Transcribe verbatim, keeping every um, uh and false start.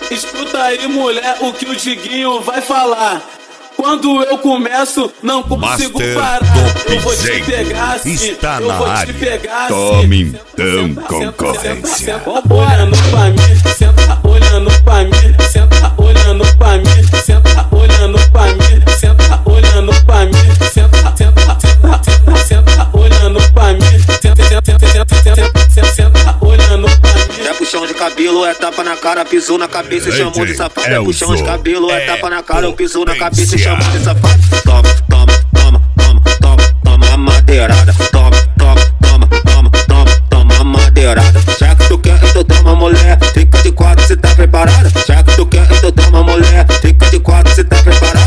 Escuta aí, mulher, o que o Diguinho vai falar. Quando eu começo, não consigo Master parar. Eu vou te pegar assim, está eu na vou te área. pegar assim. Tome então, Senta, concorrência. senta, senta, olhando pra mim, senta olhando pra mim, senta olhando pra mim, senta olhando pra mim, senta olhando pra mim, senta, senta, senta, senta, senta olhando pra mim, senta, senta, senta, senta, senta, senta olhando pra mim. É puxão de cabelo, é tapa na cara, pisou na cabeça e chamou de safado. É puxão de Elzo, cabelo, é é tapa na cara, eu pisou na cabeça e potência. chamou de safado. Toma, toma, toma, toma, toma, toma a madeirada. Toma, toma, toma, toma, toma, toma a madeirada. Já que tu quer, então toma, mulher. Fica de quatro, cê tá preparada? Já que tu quer, então toma, mulher. Fica de quatro, cê tá preparada?